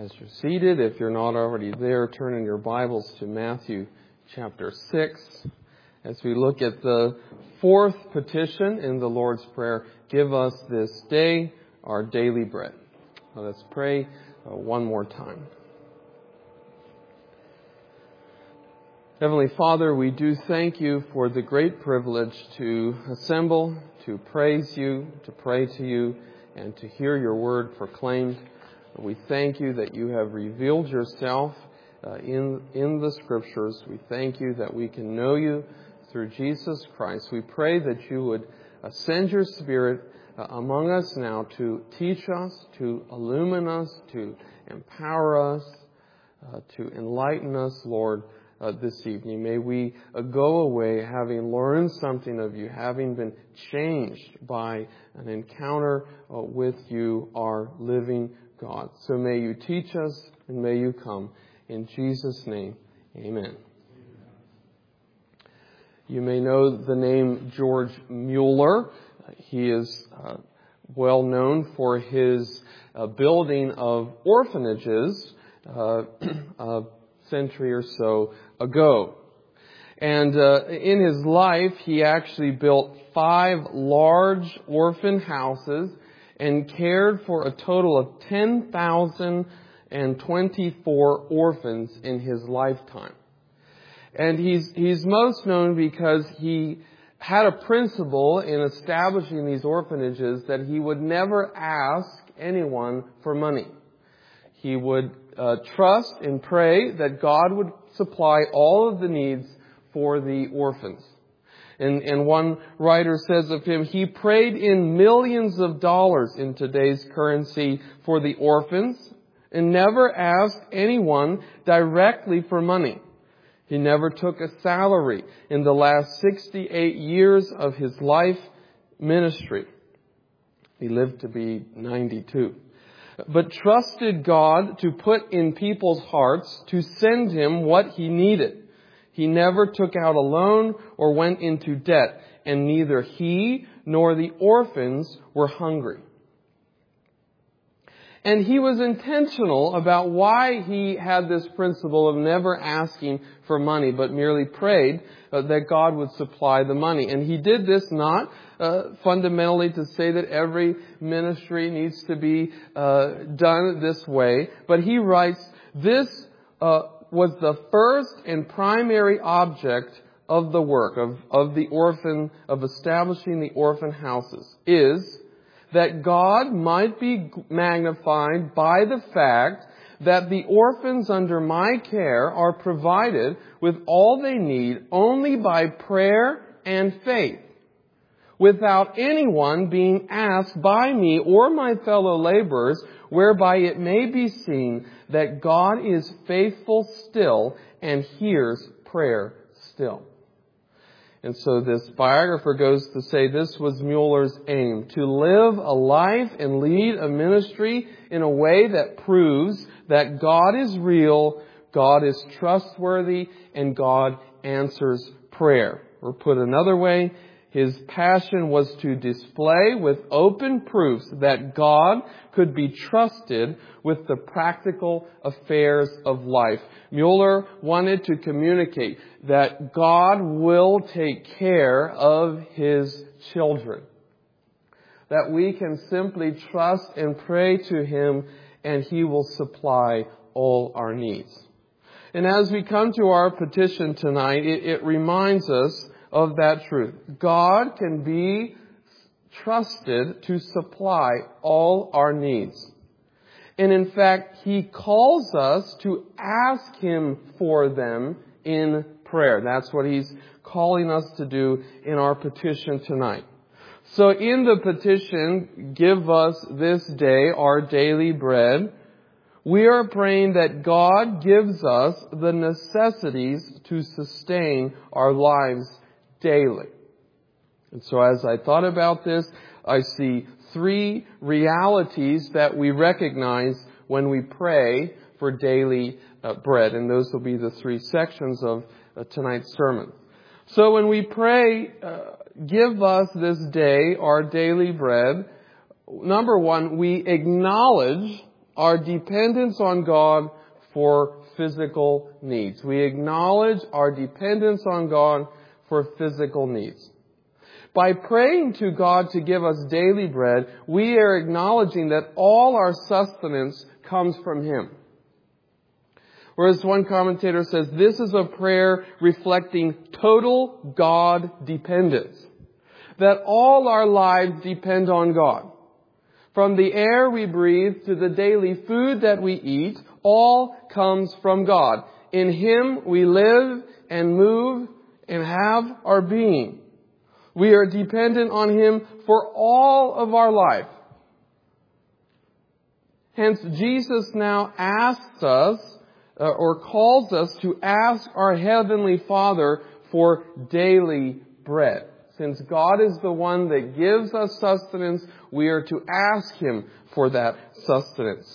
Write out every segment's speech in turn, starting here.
As you're seated, if you're not already there, turn in your Bibles to Matthew chapter 6. As we look at the fourth petition in the Lord's Prayer, give us this day our daily bread. Let's pray one more time. Heavenly Father, we do thank you for the great privilege to assemble, to praise you, to pray to you, and to hear your word proclaimed. We thank you that you have revealed yourself in the Scriptures. We thank you that we can know you through Jesus Christ. We pray that you would send your Spirit among us now to teach us, to illumine us, to empower us, to enlighten us, Lord, this evening. May we go away having learned something of you, having been changed by an encounter with you, our living God. So may you teach us and may you come. In Jesus' name, amen. You may know the name George Mueller. He is well known for his building of orphanages a century or so ago. And in his life, he actually built 5 large orphan houses and cared for a total of 10,024 orphans in his lifetime. And he's most known because he had a principle in establishing these orphanages that he would never ask anyone for money. He would trust and pray that God would supply all of the needs for the orphans. And one writer says of him, he prayed in millions of dollars in today's currency for the orphans and never asked anyone directly for money. He never took a salary in the last 68 years of his life ministry. He lived to be 92. But trusted God to put in people's hearts to send him what he needed. He never took out a loan or went into debt, and neither he nor the orphans were hungry. And he was intentional about why he had this principle of never asking for money, but merely prayed that God would supply the money. And he did this not fundamentally to say that every ministry needs to be done this way, but he writes, this was the first and primary object of the work of the orphan, of establishing the orphan houses, is that God might be magnified by the fact that the orphans under my care are provided with all they need only by prayer and faith, without anyone being asked by me or my fellow laborers, whereby it may be seen that God is faithful still and hears prayer still. And so this biographer goes to say this was Mueller's aim, to live a life and lead a ministry in a way that proves that God is real, God is trustworthy, and God answers prayer. Or put another way, his passion was to display with open proofs that God could be trusted with the practical affairs of life. Mueller wanted to communicate that God will take care of his children. That we can simply trust and pray to him and he will supply all our needs. And as we come to our petition tonight, it reminds us of that truth. God can be trusted to supply all our needs. And in fact, he calls us to ask him for them in prayer. That's what he's calling us to do in our petition tonight. So in the petition, give us this day our daily bread, we are praying that God gives us the necessities to sustain our lives daily. And so as I thought about this, I see 3 realities that we recognize when we pray for daily bread. And those will be the 3 sections of tonight's sermon. So when we pray, give us this day our daily bread, number 1, we acknowledge our dependence on God for physical needs. We acknowledge our dependence on God for physical needs. By praying to God to give us daily bread, we are acknowledging that all our sustenance comes from Him. Whereas one commentator says, this is a prayer reflecting total God dependence. That all our lives depend on God. From the air we breathe to the daily food that we eat, all comes from God. In Him we live and move and have our being. We are dependent on Him for all of our life. Hence, Jesus now asks us, or calls us to ask our Heavenly Father for daily bread. Since God is the one that gives us sustenance, we are to ask Him for that sustenance.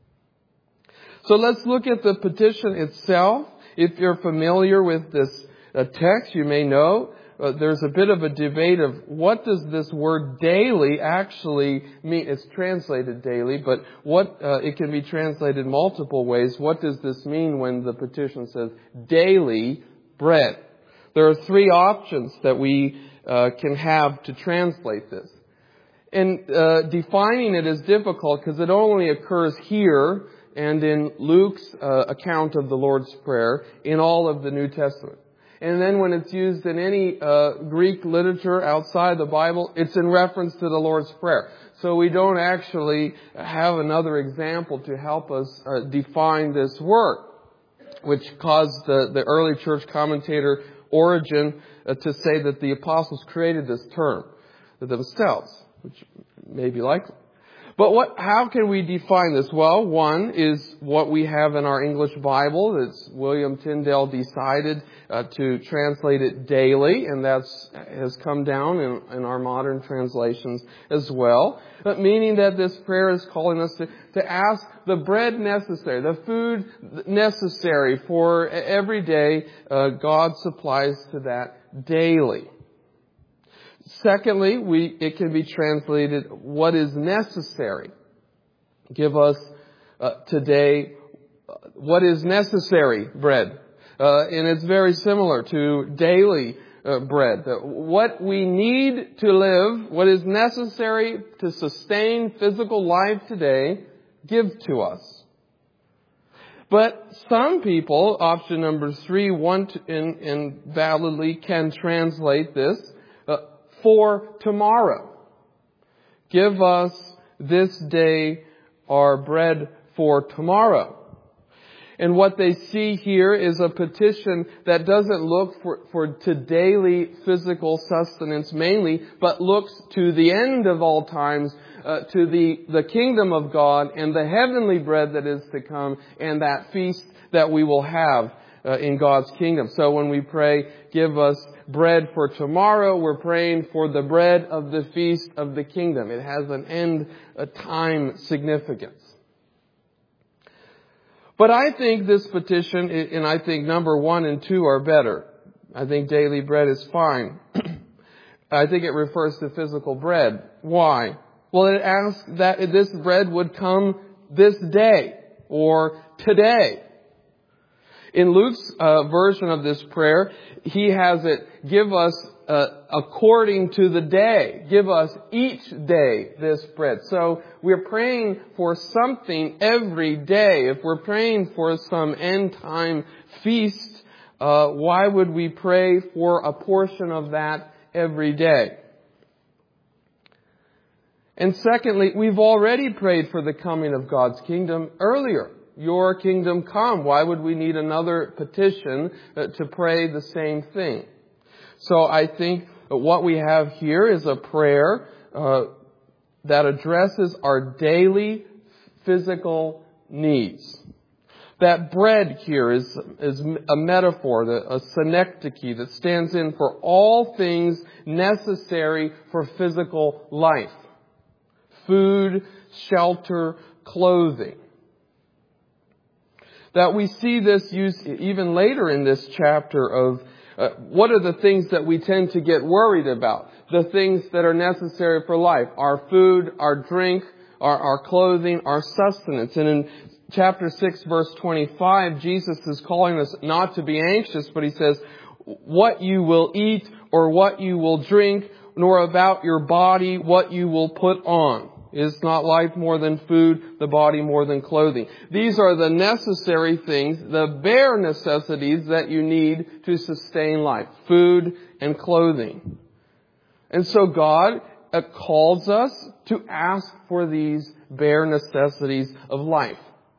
So let's look at the petition itself. If you're familiar with this text, you may know there's a bit of a debate of what does this word daily actually mean. It's translated daily, but it can be translated multiple ways. What does this mean when the petition says daily bread? There are three options that we can have to translate this. And defining it is difficult because it only occurs here and in Luke's account of the Lord's Prayer in all of the New Testament. And then when it's used in any Greek literature outside the Bible, it's in reference to the Lord's Prayer. So we don't actually have another example to help us define this word, which caused the early church commentator Origen to say that the apostles created this term themselves, which may be likely. But how can we define this? Well, one is what we have in our English Bible. It's William Tyndale decided to translate it daily, and has come down in our modern translations as well. But meaning that this prayer is calling us to ask the bread necessary, the food necessary for every day, God supplies to that daily. Secondly, it can be translated, what is necessary. Give us today what is necessary bread. And it's very similar to daily bread. What we need to live, what is necessary to sustain physical life today, give to us. But some people, option number 3, want and validly can translate this, for tomorrow. Give us this day our bread for tomorrow. And what they see here is a petition that doesn't look to daily physical sustenance mainly, but looks to the end of all times, to the kingdom of God and the heavenly bread that is to come, and that feast that we will have in God's kingdom. So when we pray, give us bread for tomorrow, we're praying for the bread of the feast of the kingdom. It has an end time significance. But I think this petition, and I think number 1 and 2 are better. I think daily bread is fine. I think it refers to physical bread. Why? Well, it asks that this bread would come this day or today. In Luke's version of this prayer, he has it, give us according to the day. Give us each day this bread. So we're praying for something every day. If we're praying for some end time feast, why would we pray for a portion of that every day? And secondly, we've already prayed for the coming of God's kingdom earlier. Your kingdom come. Why would we need another petition to pray the same thing? So I think what we have here is a prayer that addresses our daily physical needs. That bread here is a metaphor, a synecdoche that stands in for all things necessary for physical life. Food, shelter, clothing. That we see this used even later in this chapter of what are the things that we tend to get worried about? The things that are necessary for life. Our food, our drink, our clothing, our sustenance. And in chapter 6, verse 25, Jesus is calling us not to be anxious, but He says, what you will eat or what you will drink, nor about your body what you will put on. Is not life more than food, the body more than clothing? These are the necessary things, the bare necessities that you need to sustain life. Food and clothing. And so God calls us to ask for these bare necessities of life.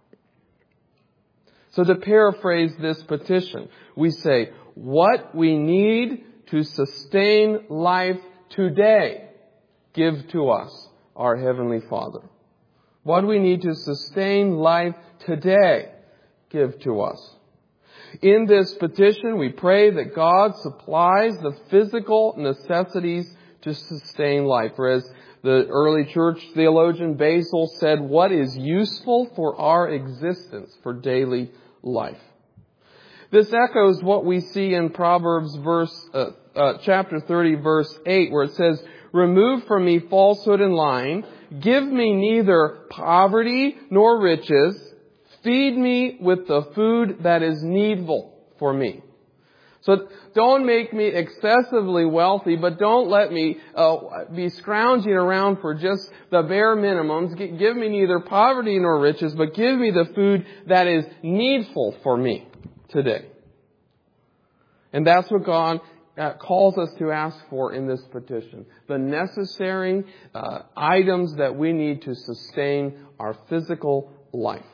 So to paraphrase this petition, we say, what we need to sustain life today, give to us, our Heavenly Father. What do we need to sustain life today? Give to us. In this petition, we pray that God supplies the physical necessities to sustain life. Or as the early church theologian Basil said, what is useful for our existence, for daily life? This echoes what we see in Proverbs chapter 30, verse 8, where it says, remove from me falsehood and lying. Give me neither poverty nor riches. Feed me with the food that is needful for me. So don't make me excessively wealthy, but don't let me be scrounging around for just the bare minimums. Give me neither poverty nor riches, but give me the food that is needful for me today. And that's what God calls us to ask for in this petition. The necessary items that we need to sustain our physical life.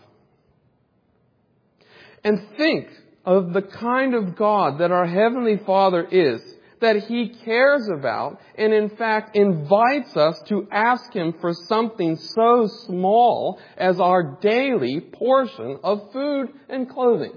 And think of the kind of God that our Heavenly Father is, that He cares about, and in fact invites us to ask Him for something so small as our daily portion of food and clothing.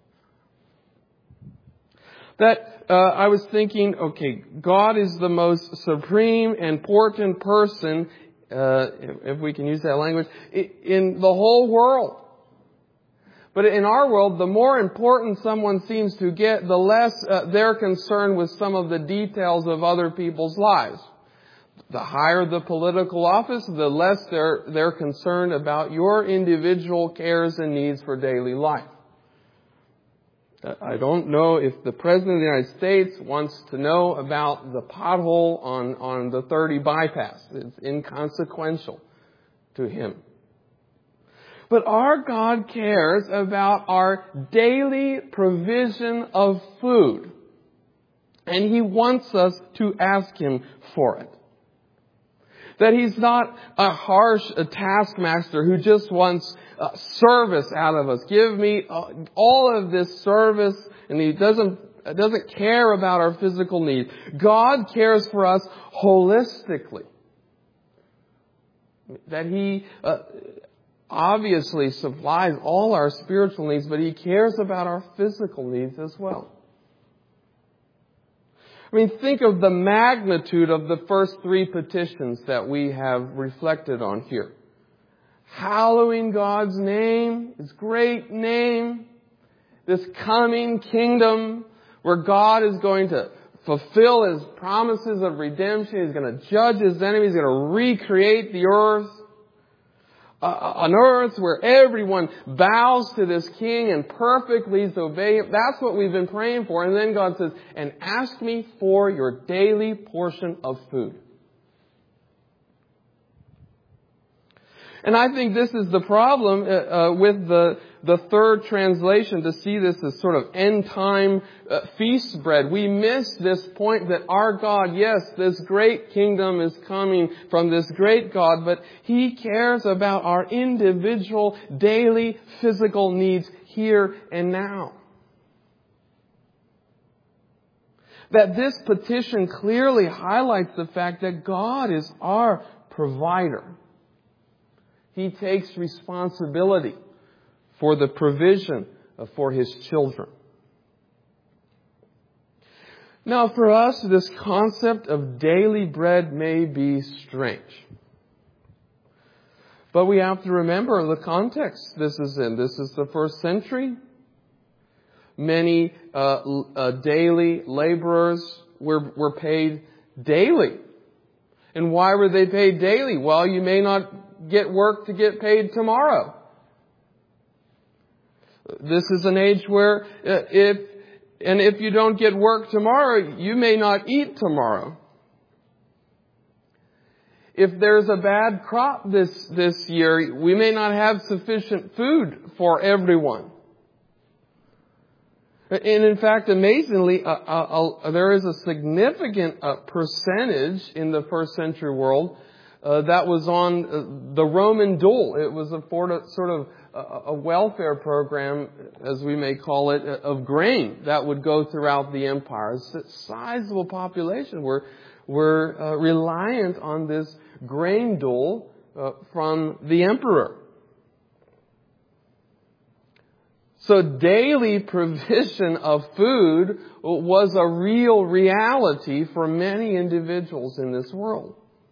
That I was thinking, okay, God is the most supreme, important person, if we can use that language, in the whole world. But in our world, the more important someone seems to get, the less they're concerned with some of the details of other people's lives. The higher the political office, the less they're concerned about your individual cares and needs for daily life. I don't know if the President of the United States wants to know about the pothole on the 30 bypass. It's inconsequential to him. But our God cares about our daily provision of food. And He wants us to ask Him for it. That He's not a harsh taskmaster who just wants service out of us. Give me all of this service, and He doesn't care about our physical needs. God cares for us holistically. That He obviously supplies all our spiritual needs, but He cares about our physical needs as well. I mean, think of the magnitude of the first three petitions that we have reflected on here. Hallowing God's name, His great name, this coming kingdom where God is going to fulfill His promises of redemption. He's going to judge His enemies. He's going to recreate the earth. An earth where everyone bows to this King and perfectly obey Him. That's what we've been praying for. And then God says, and ask me for your daily portion of food. And I think this is the problem with the third translation, to see this as sort of end time feast bread. We miss this point that our God, yes, this great kingdom is coming from this great God, but He cares about our individual daily physical needs here and now. That this petition clearly highlights the fact that God is our provider. He takes responsibility for the provision for His children. Now, for us, this concept of daily bread may be strange. But we have to remember the context this is in. This is the first century. Many daily laborers were paid daily. And why were they paid daily? Well, you may not get work to get paid tomorrow. This is an age where if you don't get work tomorrow, you may not eat tomorrow. If there's a bad crop this year, we may not have sufficient food for everyone. And in fact, amazingly, there is a significant percentage in the first century world that was on the Roman dole. It was a sort of a welfare program, as we may call it, of grain that would go throughout the empire. It's a sizable population were reliant on this grain dole from the emperor. So daily provision of food was a real reality for many individuals in this world.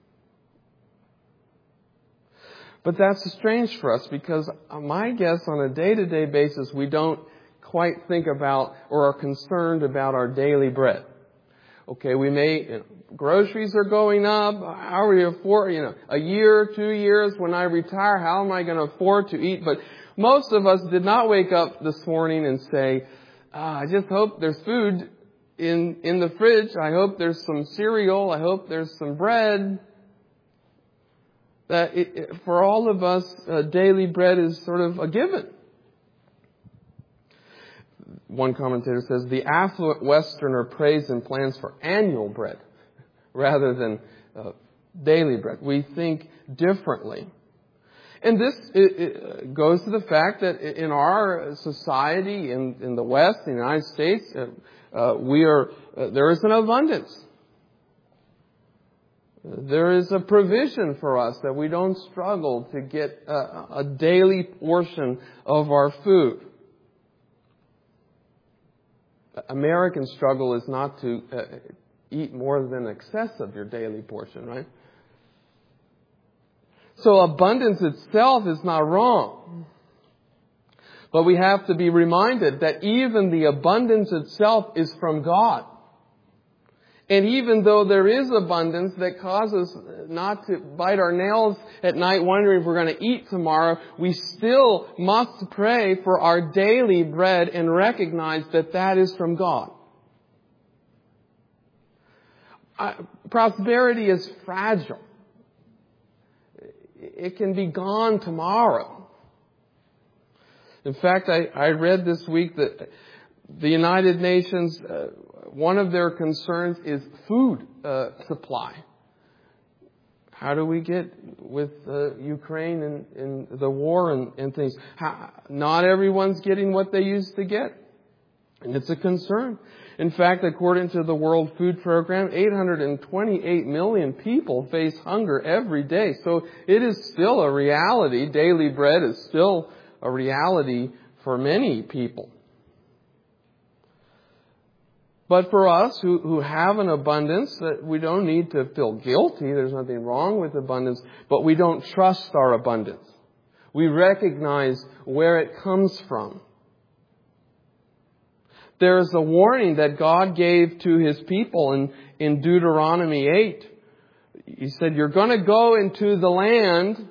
But that's strange for us because my guess on a day-to-day basis, we don't quite think about or are concerned about our daily bread. Okay, groceries are going up. How are we afford, a year, 2 years when I retire, how am I going to afford to eat? But most of us did not wake up this morning and say, I just hope there's food in the fridge. I hope there's some cereal. I hope there's some bread. For all of us, daily bread is sort of a given. One commentator says, the affluent Westerner prays and plans for annual bread rather than daily bread. We think differently. And this goes to the fact that in our society, in the West, in the United States, there is an abundance. There is a provision for us that we don't struggle to get a daily portion of our food. American struggle is not to eat more than excess of your daily portion, right? So abundance itself is not wrong. But we have to be reminded that even the abundance itself is from God. And even though there is abundance that causes not to bite our nails at night wondering if we're going to eat tomorrow, we still must pray for our daily bread and recognize that that is from God. Prosperity is fragile. It can be gone tomorrow. In fact, I read this week that the United Nations, one of their concerns is food supply. How do we get with Ukraine and the war and things? Not everyone's getting what they used to get. And it's a concern. In fact, according to the World Food Program, 828 million people face hunger every day. So it is still a reality. Daily bread is still a reality for many people. But for us who have an abundance, we don't need to feel guilty. There's nothing wrong with abundance. But we don't trust our abundance. We recognize where it comes from. There is a warning that God gave to His people in Deuteronomy 8. He said, you're going to go into the land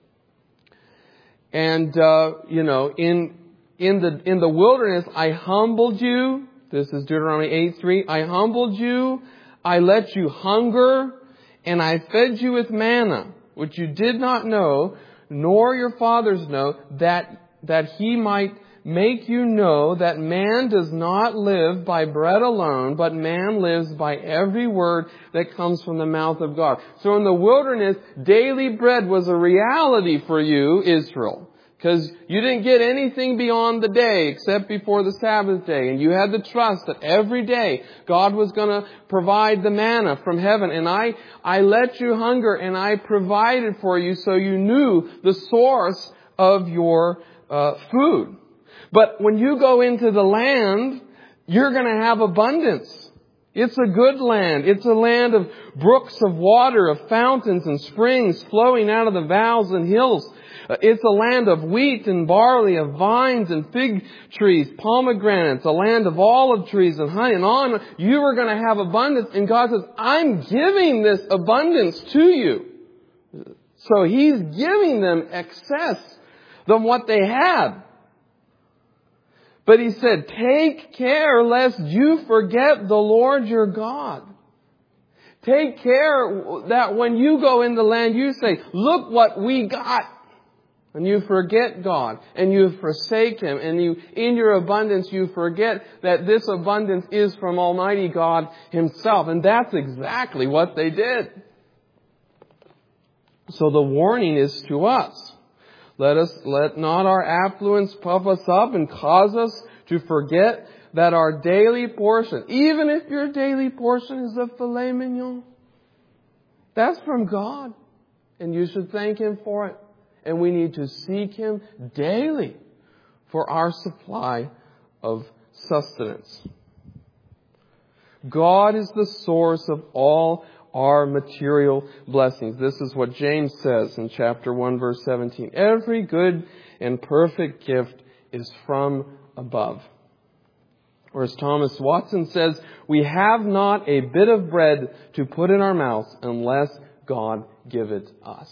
and, in the wilderness, I humbled you. This is Deuteronomy 8:3. I humbled you. I let you hunger and I fed you with manna, which you did not know, nor your fathers know, that He might make you know that man does not live by bread alone, but man lives by every word that comes from the mouth of God. So in the wilderness, daily bread was a reality for you, Israel. Because you didn't get anything beyond the day except before the Sabbath day. And you had the trust that every day God was going to provide the manna from heaven. And I let you hunger and I provided for you so you knew the source of your food. But when you go into the land, you're going to have abundance. It's a good land. It's a land of brooks of water, of fountains and springs flowing out of the valleys and hills. It's a land of wheat and barley, of vines and fig trees, pomegranates, a land of olive trees and honey and on. You are going to have abundance. And God says, I'm giving this abundance to you. So He's giving them excess than what they had. But He said, take care lest you forget the Lord your God. Take care that when you go in the land, you say, look what we got. And you forget God, and you forsake Him, and in your abundance, you forget that this abundance is from Almighty God Himself. And that's exactly what they did. So the warning is to us. Let not our affluence puff us up and cause us to forget that our daily portion, even if your daily portion is a filet mignon, that's from God. And you should thank Him for it. And we need to seek Him daily for our supply of sustenance. God is the source of all our material blessings. This is what James says in chapter 1, verse 17. Every good and perfect gift is from above. Or as Thomas Watson says, we have not a bit of bread to put in our mouths unless God give it us.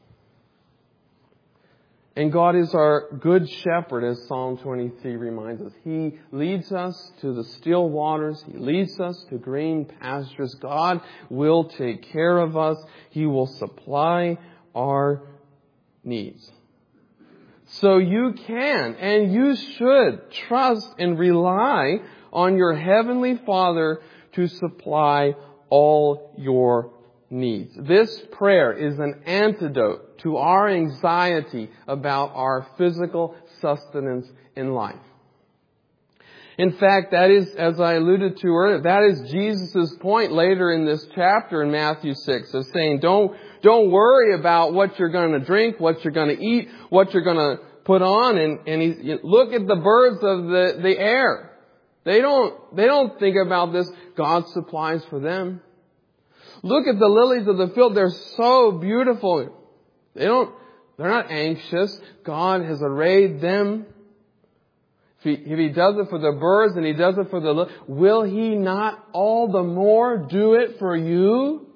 And God is our good shepherd, as Psalm 23 reminds us. He leads us to the still waters. He leads us to green pastures. God will take care of us. He will supply our needs. So you can and you should trust and rely on your Heavenly Father to supply all your needs. This prayer is an antidote to our anxiety about our physical sustenance in life. In fact, that is, as I alluded to earlier, that is Jesus' point later in this chapter in Matthew 6 of saying, don't worry about what you're going to drink, what you're going to eat, what you're going to put on, and look at the birds of the air. They don't think about this. God supplies for them. Look at the lilies of the field. They're so beautiful. They're not anxious. God has arrayed them. If He does it for the birds and He does it for the lilies, will He not all the more do it for you?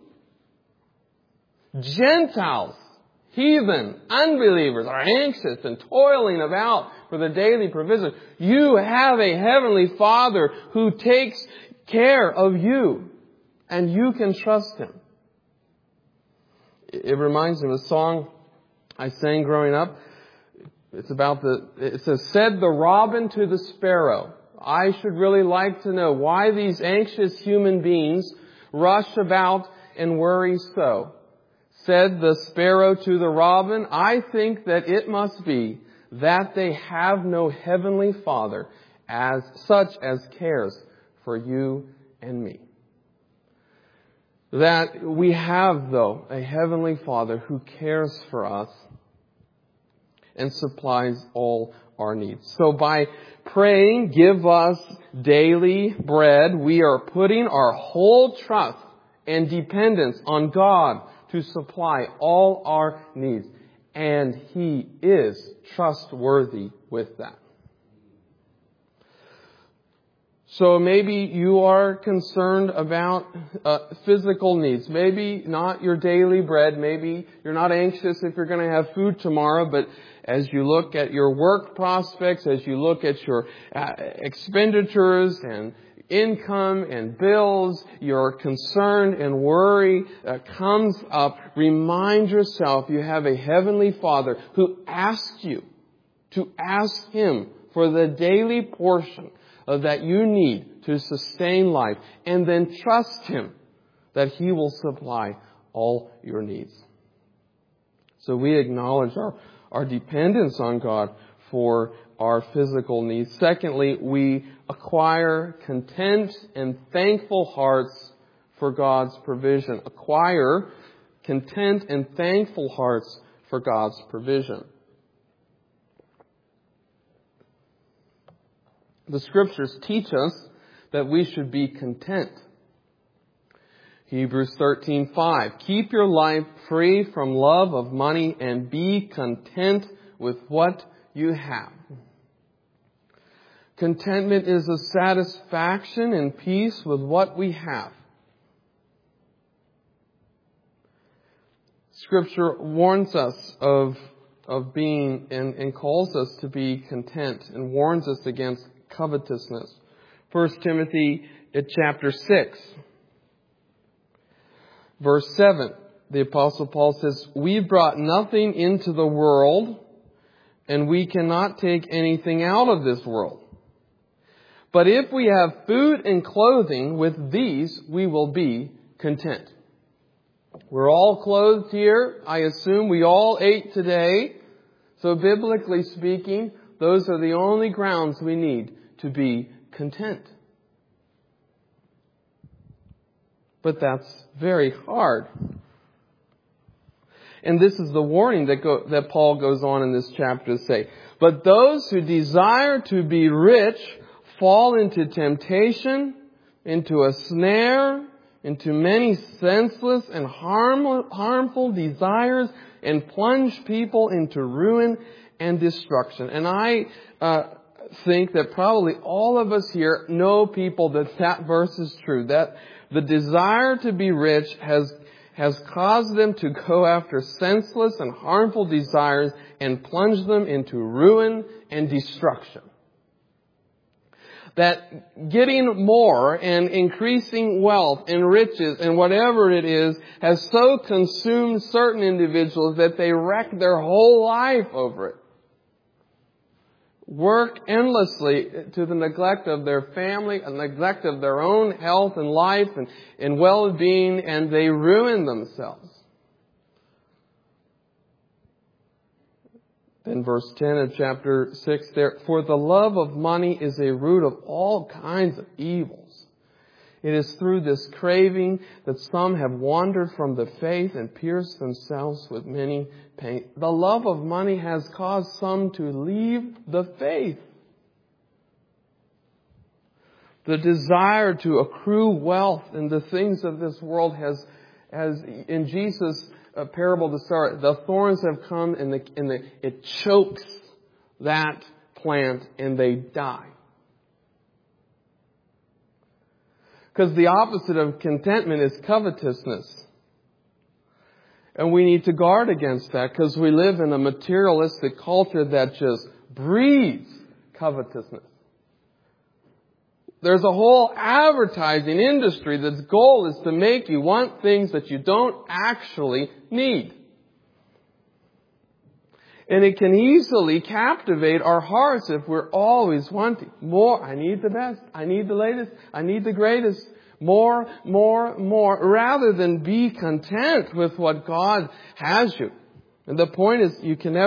Gentiles, heathen, unbelievers are anxious and toiling about for the daily provision. You have a Heavenly Father who takes care of you. And you can trust Him. It reminds me of a song I sang growing up. It says, said the robin to the sparrow, I should really like to know why these anxious human beings rush about and worry so. Said the sparrow to the robin, I think that it must be that they have no Heavenly Father as such as cares for you and me. That we have, though, a Heavenly Father who cares for us and supplies all our needs. So by praying, give us daily bread, we are putting our whole trust and dependence on God to supply all our needs. And He is trustworthy with that. So maybe you are concerned about physical needs. Maybe not your daily bread. Maybe you're not anxious if you're going to have food tomorrow. But as you look at your work prospects, as you look at your expenditures and income and bills, your concern and worry comes up. Remind yourself you have a Heavenly Father who asks you to ask Him for the daily portion that you need to sustain life, and then trust Him that He will supply all your needs. So we acknowledge our dependence on God for our physical needs. Secondly, we acquire content and thankful hearts for God's provision. Acquire content and thankful hearts for God's provision. The Scriptures teach us that we should be content. Hebrews 13:5. Keep your life free from love of money and be content with what you have. Contentment is a satisfaction and peace with what we have. Scripture warns us of being and calls us to be content and warns us against covetousness. 1 Timothy chapter 6, verse 7, the Apostle Paul says, "We brought nothing into the world, and we cannot take anything out of this world. But if we have food and clothing, with these we will be content." We're all clothed here. I assume we all ate today. So biblically speaking, those are the only grounds we need to be content. But that's very hard. And this is the warning that Paul goes on in this chapter to say, "But those who desire to be rich fall into temptation, into a snare, into many senseless and harmful desires, and plunge people into ruin and destruction." And I think that probably all of us here know people that verse is true. That the desire to be rich has caused them to go after senseless and harmful desires and plunge them into ruin and destruction. That getting more and increasing wealth and riches and whatever it is has so consumed certain individuals that they wreck their whole life over it. Work endlessly to the neglect of their family, a neglect of their own health and life and well-being, and they ruin themselves. In verse 10 of chapter 6 there, "For the love of money is a root of all kinds of evils. It is through this craving that some have wandered from the faith and pierced themselves with many pains." The love of money has caused some to leave the faith. The desire to accrue wealth in the things of this world has in Jesus' parable to start, the thorns have come and it chokes that plant and they die. Because the opposite of contentment is covetousness. And we need to guard against that because we live in a materialistic culture that just breeds covetousness. There's a whole advertising industry that's goal is to make you want things that you don't actually need. And it can easily captivate our hearts if we're always wanting more. I need the best. I need the latest. I need the greatest. More, rather than be content with what God has you. And the point is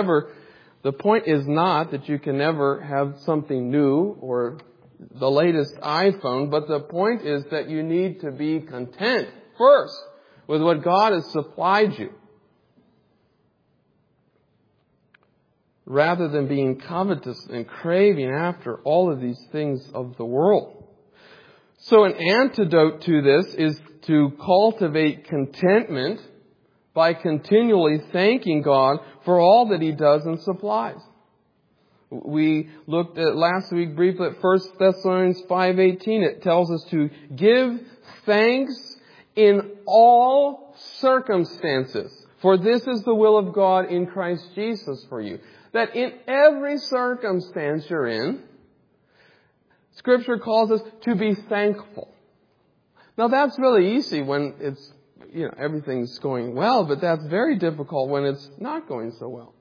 not that you can never have something new or the latest iPhone, but the point is that you need to be content first with what God has supplied you, rather than being covetous and craving after all of these things of the world. So an antidote to this is to cultivate contentment by continually thanking God for all that He does and supplies. We looked at last week briefly at 1 Thessalonians 5:18. It tells us to give thanks in all circumstances, for this is the will of God in Christ Jesus for you. That in every circumstance you're in, Scripture calls us to be thankful. Now that's really easy when it's, everything's going well, but that's very difficult when it's not going so well.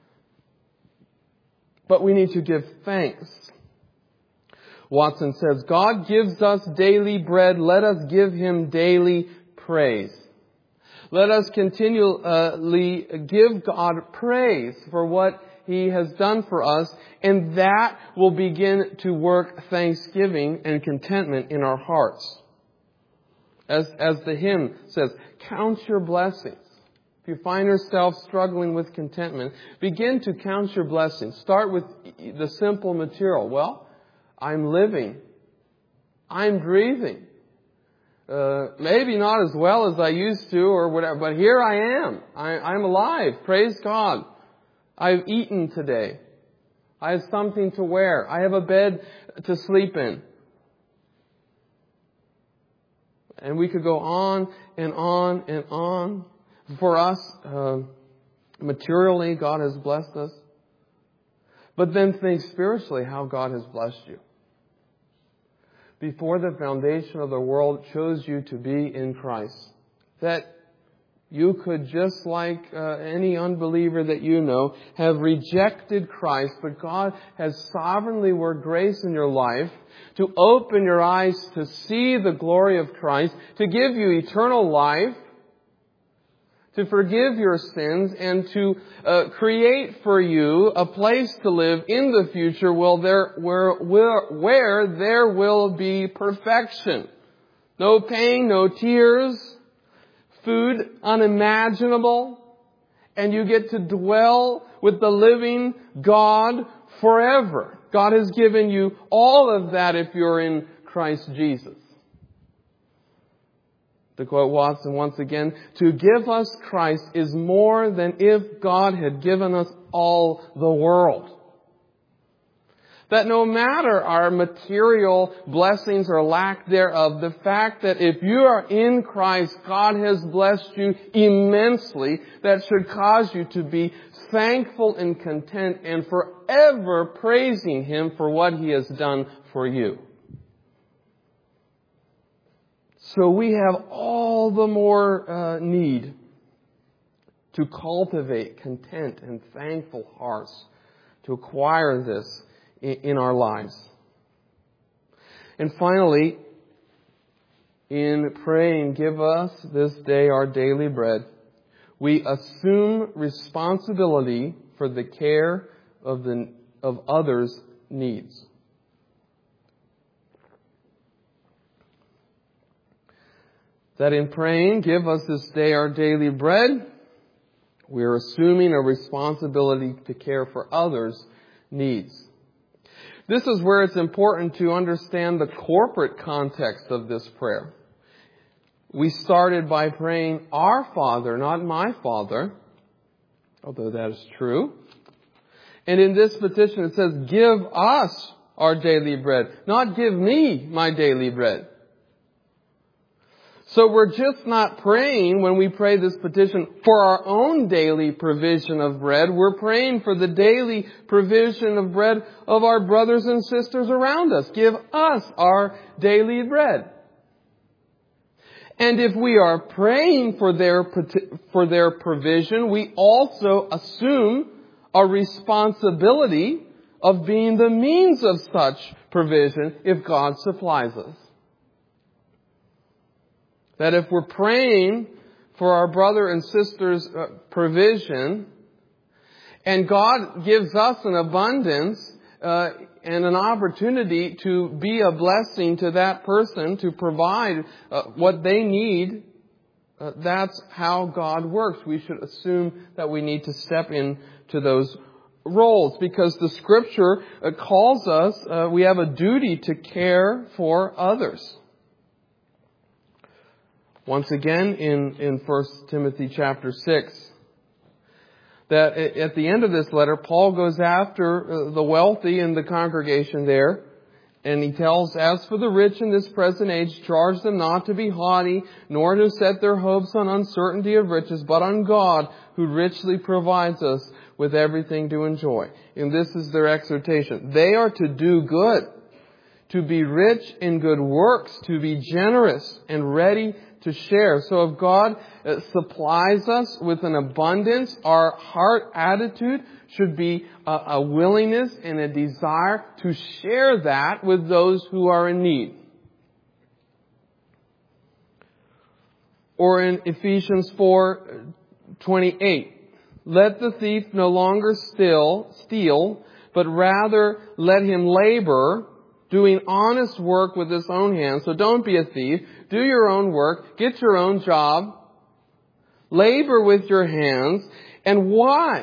But we need to give thanks. Watson says, "God gives us daily bread. Let us give Him daily praise." Let us continually give God praise for what He has done for us, and that will begin to work thanksgiving and contentment in our hearts. As the hymn says, count your blessings. If you find yourself struggling with contentment, begin to count your blessings. Start with the simple material. Well, I'm living. I'm breathing. Maybe not as well as I used to or whatever, but here I am. I'm alive. Praise God. I've eaten today. I have something to wear. I have a bed to sleep in. And we could go on and on and on. For us, materially, God has blessed us. But then think spiritually how God has blessed you. Before the foundation of the world chose you to be in Christ. That you could, just like any unbeliever that you know, have rejected Christ, but God has sovereignly worked grace in your life to open your eyes to see the glory of Christ, to give you eternal life, to forgive your sins, and to create for you a place to live in the future where there will be perfection. No pain, no tears, food unimaginable, and you get to dwell with the living God forever. God has given you all of that if you're in Christ Jesus. To quote Watson once again, to give us Christ is more than if God had given us all the world. That no matter our material blessings or lack thereof, the fact that if you are in Christ, God has blessed you immensely, that should cause you to be thankful and content and forever praising Him for what He has done for you. So we have all the more need to cultivate content and thankful hearts to acquire this in our lives. And finally, in praying, give us this day our daily bread, we assume responsibility for the care of others' needs. That in praying, give us this day our daily bread, we are assuming a responsibility to care for others' needs. This is where it's important to understand the corporate context of this prayer. We started by praying, Our Father, not my Father, although that is true. And in this petition it says, give us our daily bread, not give me my daily bread. So we're just not praying when we pray this petition for our own daily provision of bread. We're praying for the daily provision of bread of our brothers and sisters around us. Give us our daily bread. And if we are praying for their provision, we also assume a responsibility of being the means of such provision if God supplies us. That if we're praying for our brother and sister's provision, and God gives us an abundance and an opportunity to be a blessing to that person, to provide what they need, that's how God works. We should assume that we need to step into those roles, because the Scripture calls us, we have a duty to care for others. Once again, in 1 Timothy chapter 6, that at the end of this letter, Paul goes after the wealthy in the congregation there, and he tells, as for the rich in this present age, charge them not to be haughty, nor to set their hopes on uncertainty of riches, but on God, who richly provides us with everything to enjoy. And this is their exhortation. They are to do good, to be rich in good works, to be generous and ready to share. So if God supplies us with an abundance, our heart attitude should be a willingness and a desire to share that with those who are in need. Or in Ephesians 4:28, let the thief no longer steal, but rather let him labor, doing honest work with his own hands. So don't be a thief. Do your own work. Get your own job. Labor with your hands. And why?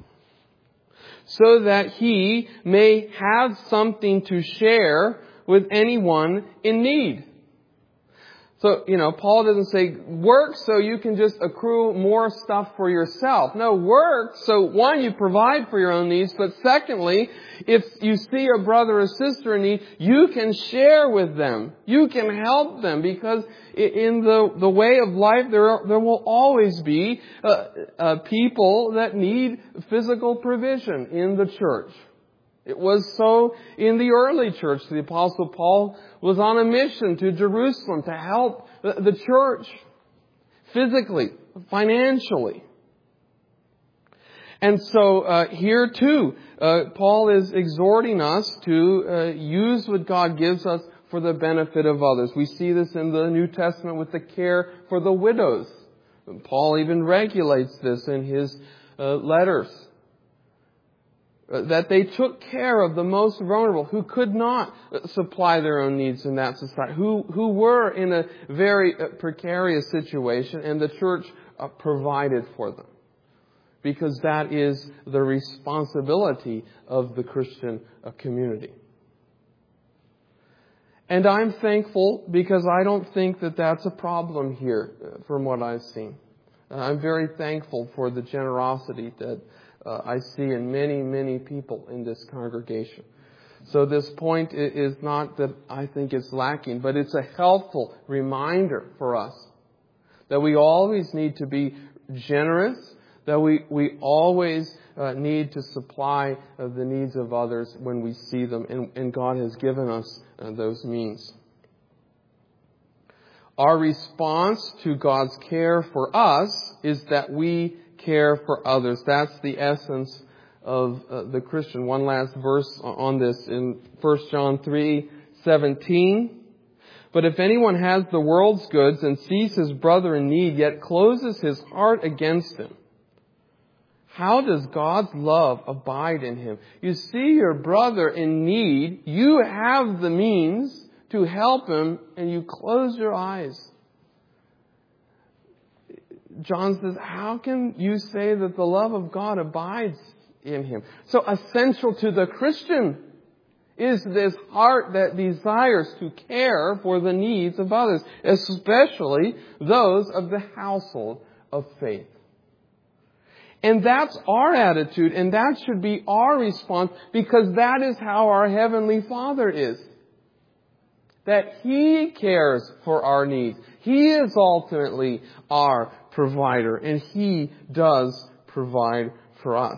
So that he may have something to share with anyone in need. So, Paul doesn't say, work so you can just accrue more stuff for yourself. No, work so, one, you provide for your own needs, but secondly, if you see a brother or sister in need, you can share with them. You can help them, because in the way of life, there will always be people that need physical provision in the church. It was so in the early church. The Apostle Paul was on a mission to Jerusalem to help the church physically, financially. And so here too, Paul is exhorting us to use what God gives us for the benefit of others. We see this in the New Testament with the care for the widows. Paul even regulates this in his letters. That they took care of the most vulnerable who could not supply their own needs in that society, who were in a very precarious situation, and the church provided for them. Because that is the responsibility of the Christian community. And I'm thankful because I don't think that that's a problem here from what I've seen. I'm very thankful for the generosity that I see in many, many people in this congregation. So this point is not that I think it's lacking, but it's a helpful reminder for us that we always need to be generous, that we always need to supply the needs of others when we see them, and God has given us those means. Our response to God's care for us is that we care for others. That's the essence of the Christian. One last verse on this in 1 John 3:17. But if anyone has the world's goods and sees his brother in need, yet closes his heart against him, how does God's love abide in him? You see your brother in need, you have the means to help him, and you close your eyes. John says, how can you say that the love of God abides in him? So essential to the Christian is this heart that desires to care for the needs of others, especially those of the household of faith. And that's our attitude, and that should be our response, because that is how our Heavenly Father is. That He cares for our needs. He is ultimately our provider, and He does provide for us.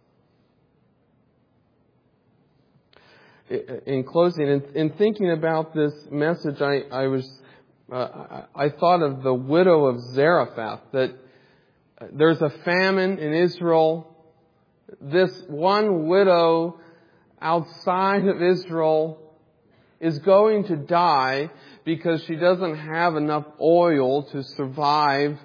In closing, in thinking about this message, I thought of the widow of Zarephath, that there's a famine in Israel. This one widow outside of Israel is going to die because she doesn't have enough oil to survive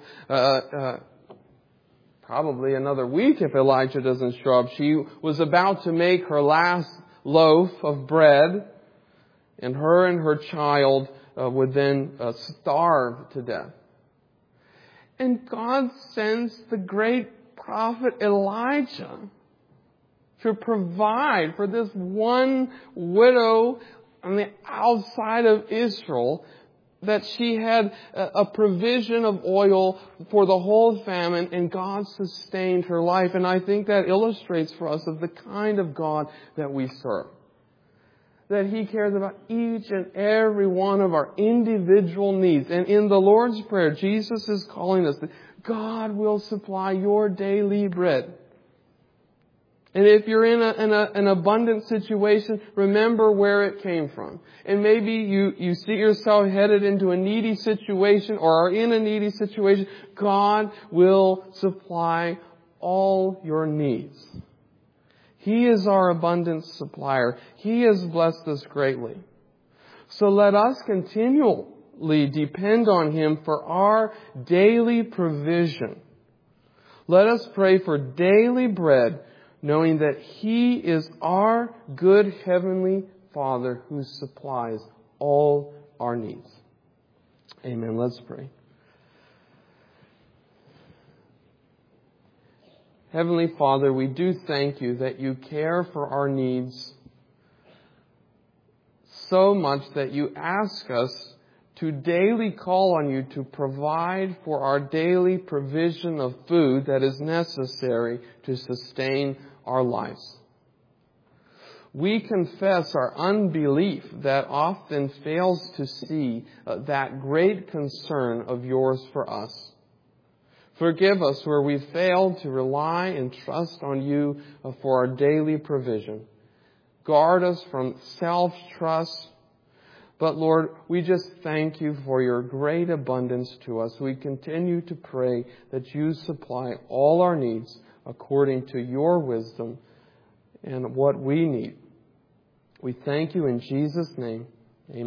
probably another week if Elijah doesn't show up. She was about to make her last loaf of bread, and her child would then starve to death. And God sends the great prophet Elijah to provide for this one widow on the outside of Israel, that she had a provision of oil for the whole famine, and God sustained her life. And I think that illustrates for us of the kind of God that we serve. That He cares about each and every one of our individual needs. And in the Lord's Prayer, Jesus is calling us that God will supply your daily bread. And if you're in an abundant situation, remember where it came from. And maybe you see yourself headed into a needy situation or are in a needy situation. God will supply all your needs. He is our abundant supplier. He has blessed us greatly. So let us continually depend on Him for our daily provision. Let us pray for daily bread, knowing that He is our good Heavenly Father who supplies all our needs. Amen. Let's pray. Heavenly Father, we do thank You that You care for our needs so much that You ask us to daily call on you to provide for our daily provision of food that is necessary to sustain our lives. We confess our unbelief that often fails to see that great concern of yours for us. Forgive us where we failed to rely and trust on you for our daily provision. Guard us from self-trust. But Lord, we just thank you for your great abundance to us. We continue to pray that you supply all our needs according to your wisdom and what we need. We thank you in Jesus' name.